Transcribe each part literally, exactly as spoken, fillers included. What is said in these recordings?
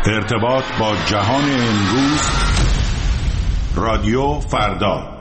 ارتباط با جهان امروز، رادیو فردا.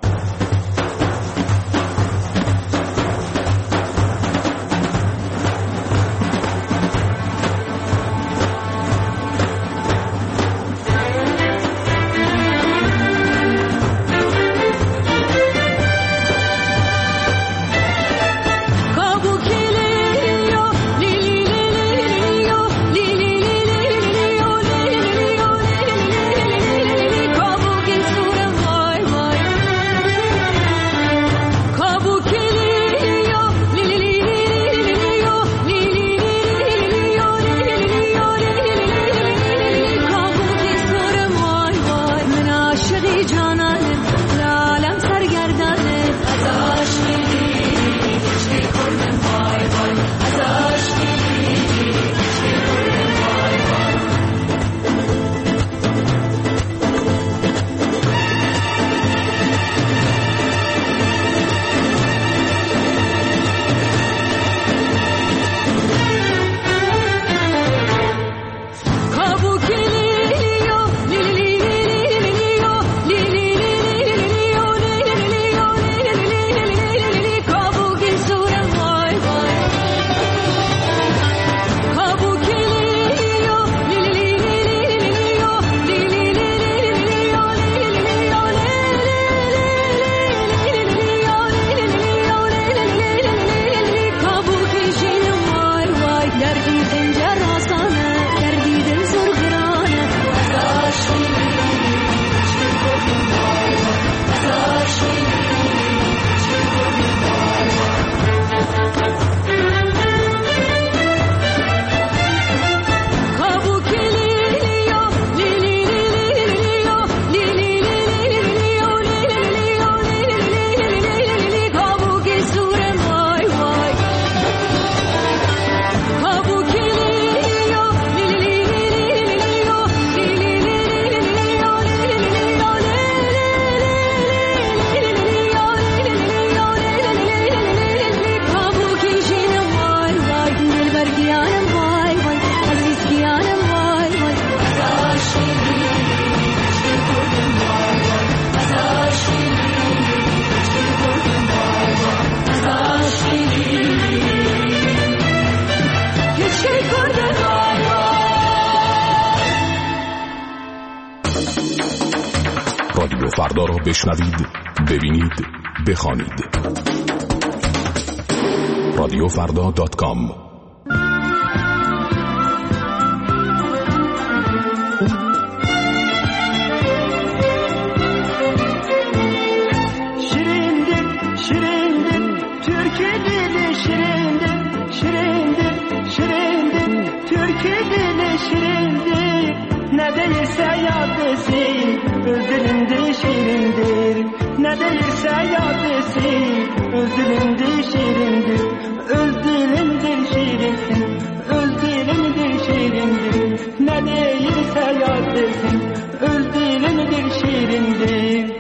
رادیو فردا را بشنوید، ببینید، بخوانید. رادیو فردا دات کام. Şirindir, şirindir, Türkü dili şirindir, şirindir, şirindir, Türkü dili şirindir. Ne değilse yad etsin, öz dilinde şirindir. Ne değilse yad etsin, öz dilinde şirindir. Öz dilimdir şirindir, öz dilimdir şirindir. Ne değilse yad etsin, öz dilimdir şirindir.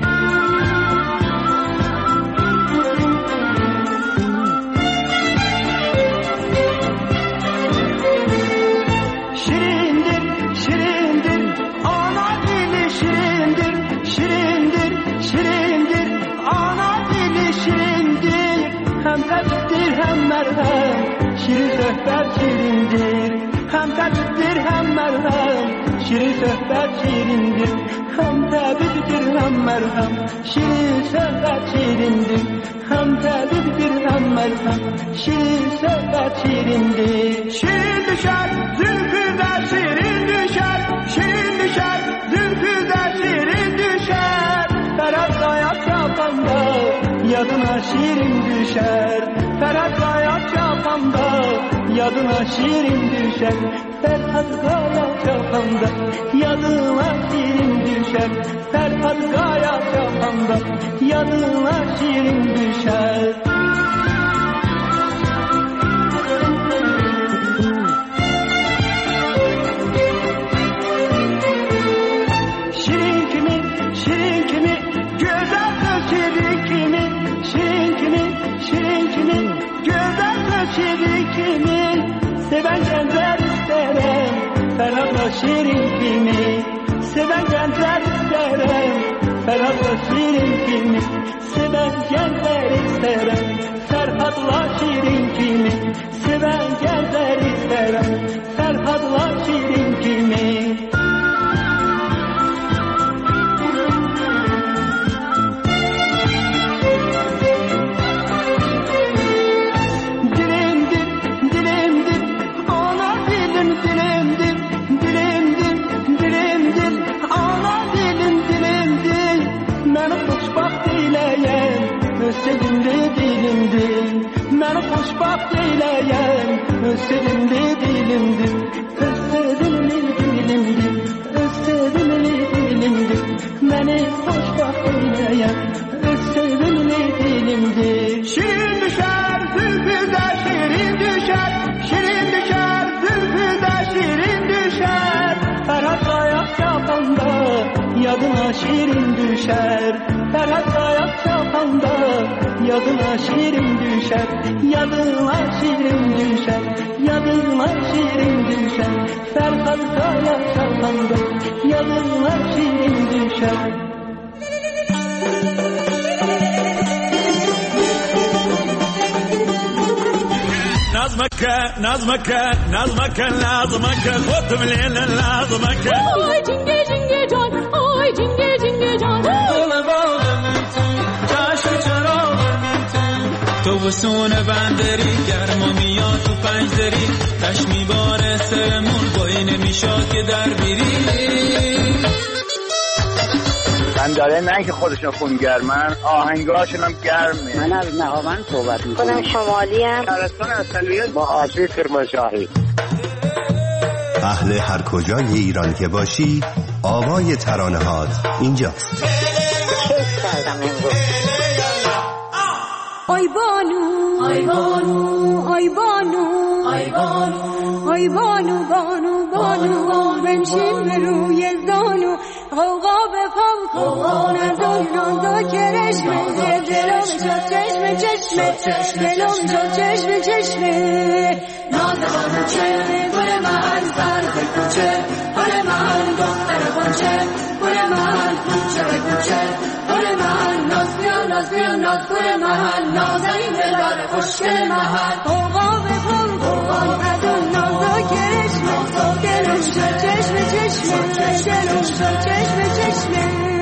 Şirin söhbət şirindir, hem təbibdir, hem mərhəm. Şirin söhbət şirindir, hem təbibdir, hem mərhəm. Şirin söhbət şirindir, hem təbibdir, hem mərhəm. Şirin söhbət şirindir. Şirin düşər, zülfüdə şirin düşər. Şirin düşər, zülfüdə şirin düşər. Fərəd qayaq çapanda, yadına şirin düşər. Ferhat Kaya çapanda, yadına şirin düşer. Ferhat Kaya çapanda, yadına şirin düşer. Ferhat Kaya çapanda, yadına şirin düşer. Şirin kimi, şirin kimi, güzel şirin kimi, şirin kimi, şirin kimi. Gözəl şirin kimi, seven gençler isterim. Ferhat یادına şirin kimi seven gençler isterim Ferhat'la şirin kimi seven gençler isterim Ferhat'la şirin kimi seven gençler isterim Ferhat'la şirin kimi Sevimli dilimdir, beni hoşbaht eyleyen sevimli dilimdir, sevimli dilimdir, sevimli dilimdir, beni hoşbaht eyleyen sevimli dilimdir. Şirin düşer, zülfüde şirin düşer, şirin düşer, zülfüde şirin düşer. Ferhat ayak yapanda yadına şirin düşer. Ferhat ayak yapanda yadına şirin düşer, yadına şirin düşer, yadına şirin düşer. Ferhat ayak yapanda yadına şirin düşer. نظمك نظمك نظمك نظمك خذ من الليل نظمك آی جنگه جنگه جان آی جنگه جنگه جان تو وسون بندری گرم و میاد تو پنج دری تشمی باره سرمون بایی نمیشاد که در بیری بنداره نه که خودشون خونگرمن آهنگاشون هم گرمه. من از نهاون صحبت میکنم. خودم شمالی هم شهرستان اصلیت با آسی کرمانشاهی. اهل هر کجای ایران که باشی آوای ترانه هات اینجاست. کیف کردم امروز. آی بانو آی بانو آی بانو آی بانو آی بانو بانو بانو بنشین به روی زانو غوغا بپام کن از اون نازا کرشمه دلم شد چشمه چشمه دلم شد چشمه چشمه نازبانو چه گل من سر به کوچه گل من دختر بانچه گل من کوچه به کوچه گل من ناز بیا ناز بیا ناز گل من نازنین دلار خوشگل من غوغا بپام کن از اون نازا کرشمه دلم شد چشمه چشمه دلم شد چشمه چشمه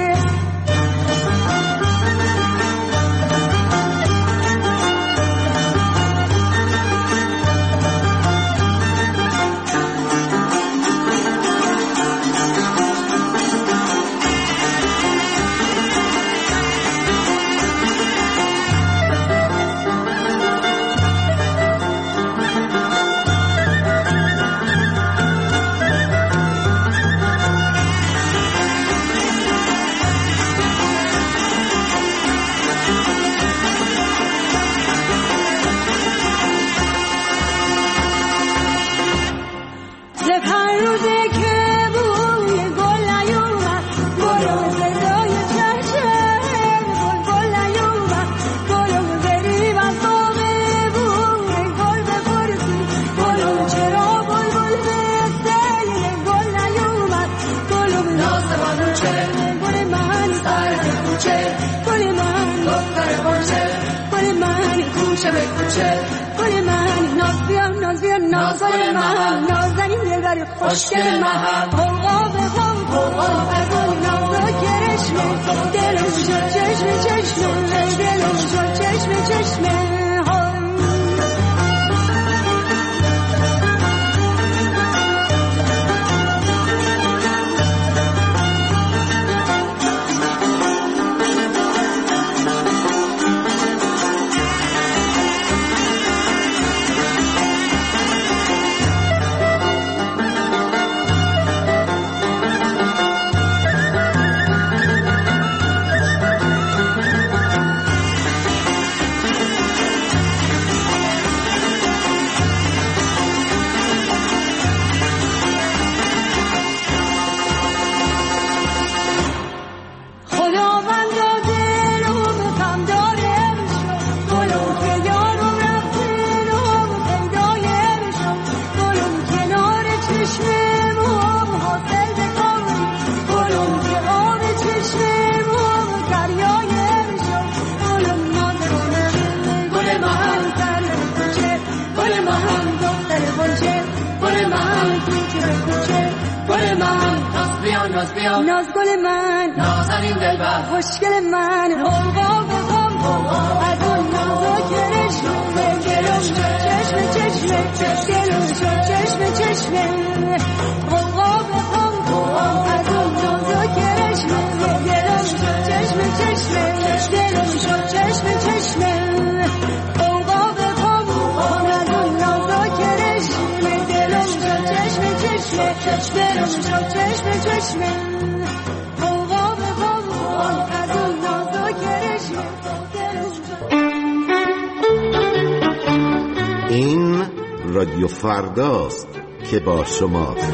خوشگل من غوغا بخوام غوغا بخوام نازا کرشمه دلم شد چشمه چشمه دلم شد چشمه چشمه کوچه کوچه گل من ناز بیا ناز بیا ناز گل من نازنین دلبر خوشگل من غوغا بخوام از اون نازکش دلم چشم چشم دلم چشم چشم غوغا بخوام از اون نازکش دلم چشم چشم دلم چشم چشم غوغا بخوام از اون نازکش دلم چشم چشم دلم چشم چشم غوغا بخوام از اون نازکش این رادیو فرداست که با شماست.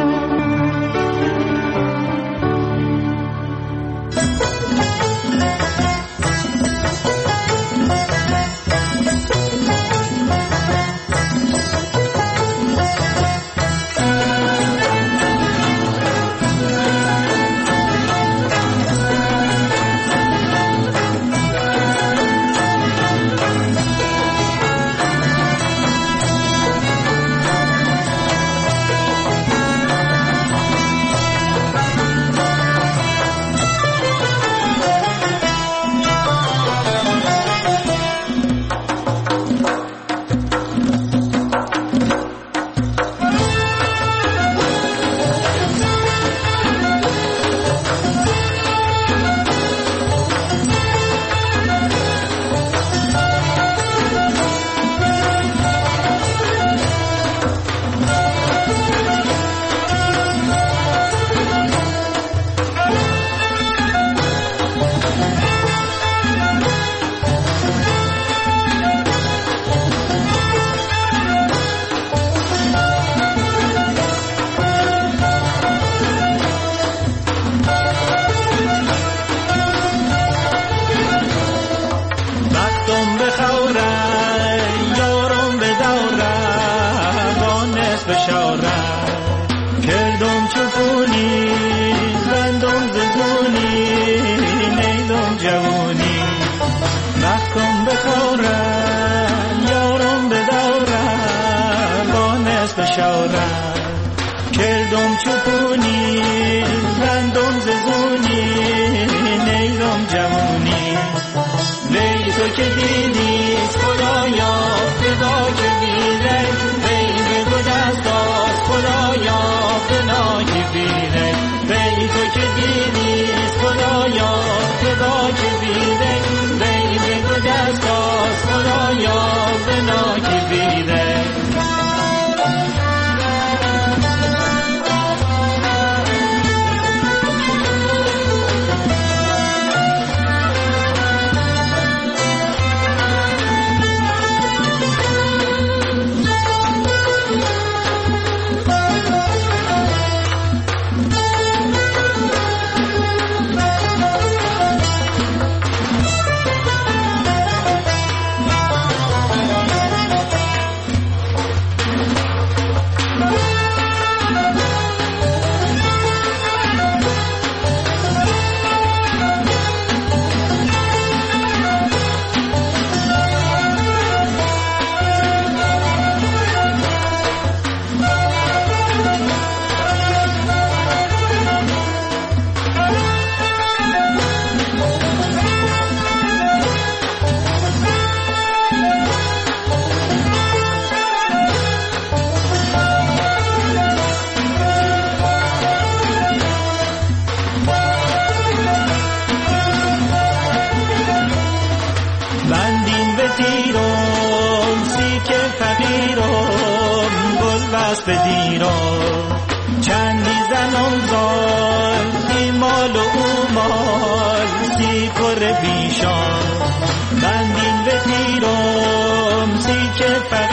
کردم چپونی رندم ززونی نیدم جوونی وی تو که دیدیست خدایا فدا که بیره وی بگو دست باز خدایا فدا که بیره وی تو که دیدیست خدایا فدا که بیره وی بگو دست باز خدایا فدا که بیره بدیرم چندی زنم زال ای مال و او مال سی کر بیشان بندین بدیرم سی که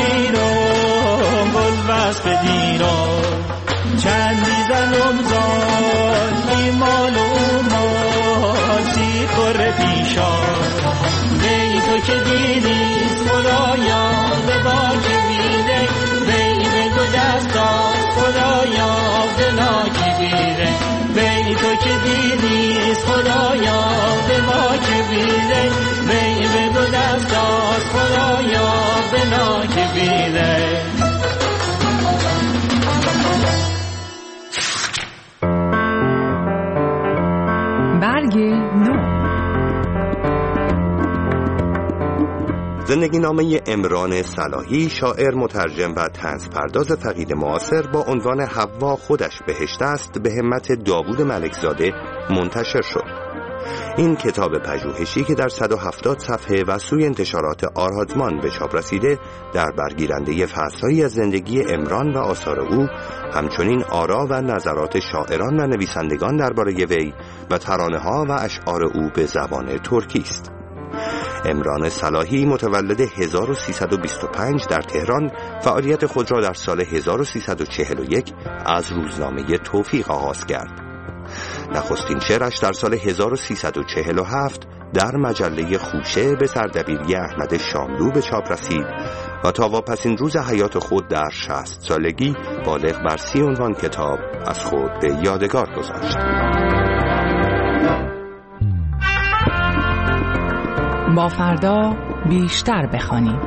فقیرم گل بست بدیرم چندی زنم زال ای مال و او مال سی کر بیشان وی تو که دیدیست خدایا به باک بیده دستاز خدایا بنا کی بیره وی تو که دیدیست خدایا به ما که بیره وی به دو دستاز خدایا بنا کی بیره زندگی نامه عمران صلاحی، شاعر، مترجم و طنز پرداز فقید معاصر با عنوان حوا خودش بهشت است، به همت داوود ملکزاده منتشر شد. این کتاب پژوهشی که در صد و هفتاد صفحه و سوی انتشارات آرهادمان به چاپ رسیده، در برگیرنده فصل‌هایی از زندگی عمران و آثار او، همچنین آرا و نظرات شاعران و نویسندگان درباره وی و ترانه‌ها و اشعار او به زبان ترکی است. عمران صلاحی متولد هزار و سیصد و بیست و پنج در تهران، فعالیت خود را در سال هزار و سیصد و چهل و یک از روزنامه توفیق آغاز کرد. نخستین شعرش در سال هزار و سیصد و چهل و هفت در مجله خوشه به سردبیری احمد شاملو به چاپ رسید و تا واپسین روز حیات خود در شصت سالگی بالغ بر سی عنوان کتاب از خود به یادگار گذاشت. با فردا بیشتر بخوانیم.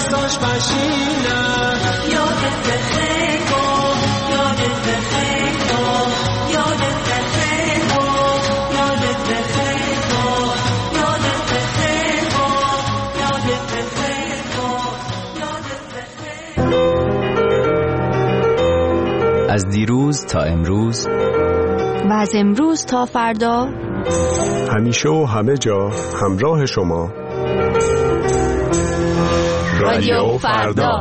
دستاش بشینم یادت بخیر کن یادت بخیر کن یادت بخیر کن یادت بخیر کن یادت بخیر کن یادت بخیر کن یادت بخیر. از دیروز تا امروز و از امروز تا فردا، همیشه و همه جا همراه شما. رادیو فردا.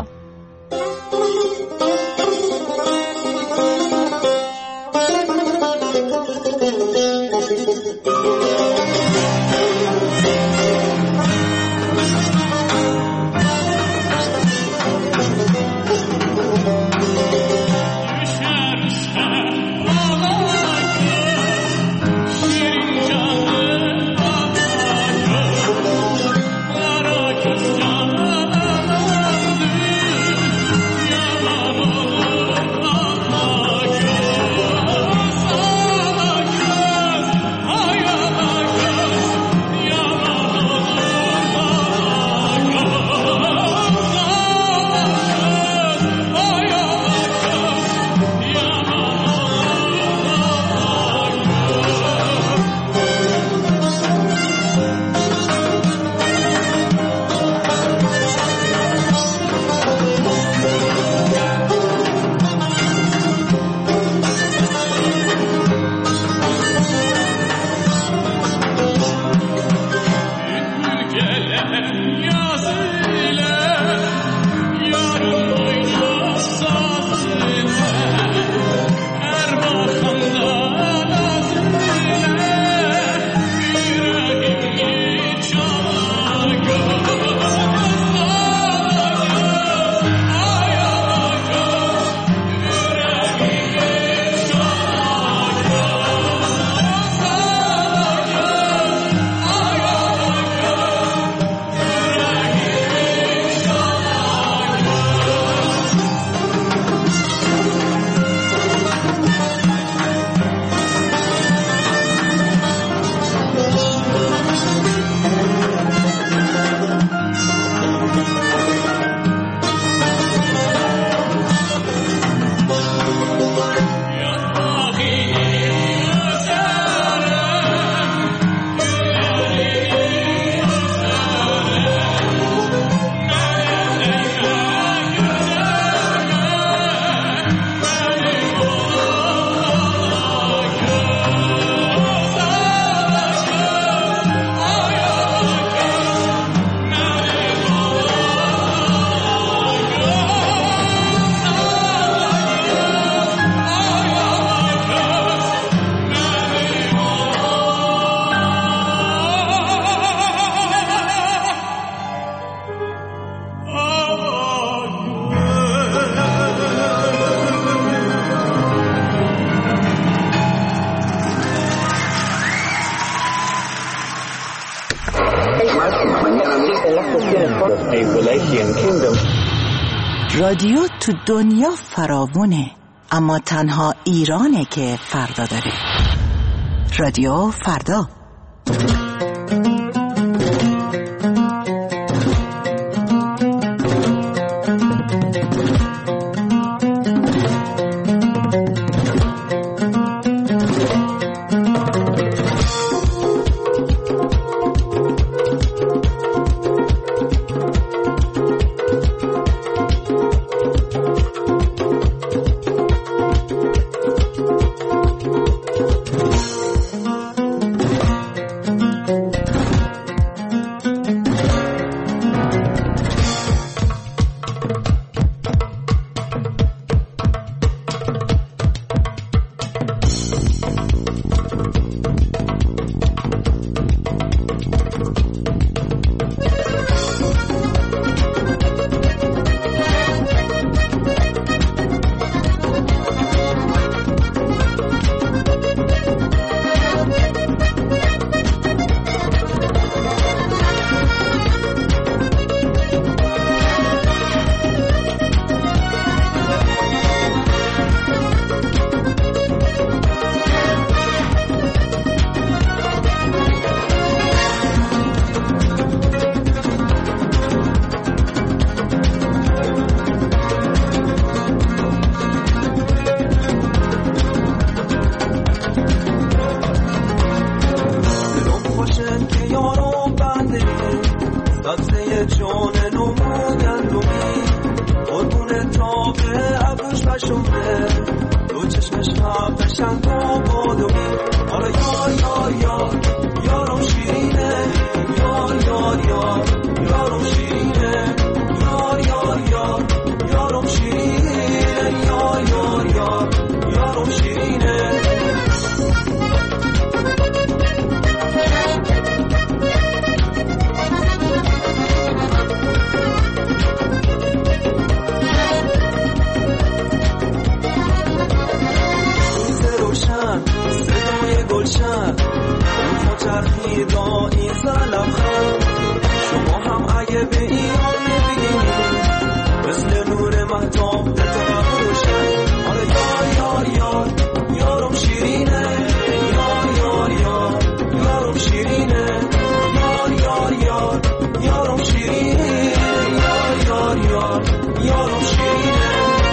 رادیو تو دنیا فراوونه، اما تنها ایرانه که فردا داره. رادیو فردا. بادومی قربون تاقه ابروش بشمه دو چشمش هم قشنگ و بادومی حالا یار یار یار یارم شیرینه یار یار یار یارم شیرینه یار یار یار یارم شیرینه یار یار یار یارم شیرینه چرخیدا این زلبخند شما هم اگه به ایران میبینید مثل نور مهتاب دلتون روشن حالا یار یار یار یارم شیرینه یار یار یار یارم شیرینه یار یار یار یارم شیرینه یار یار یار یارم شیرینه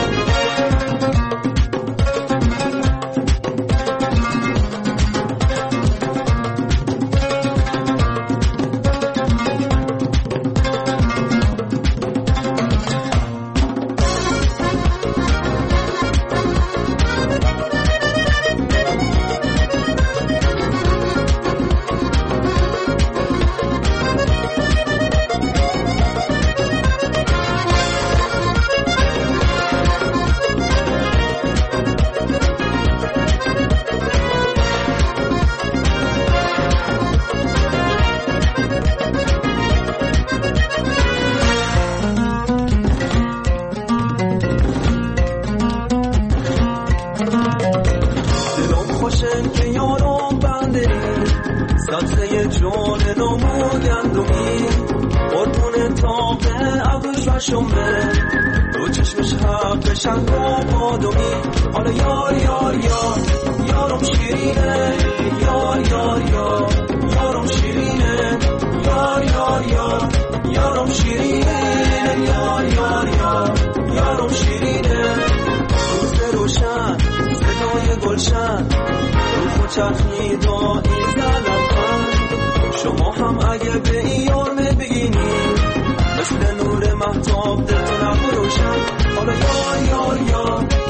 دو چشمش هم قشنگ و بادومی حالا یار یار یار یارم شیرینه یار یار یار یارم شیرینه یار یار یار یارم شیرینه یار یار یار یارم شیرینه روز روشن صدای گلشن رو چرخیدا این زلبخند شما هم اگه به این یار میبینید مثل نور مهتاب دلتون روشن حالا یار یار یار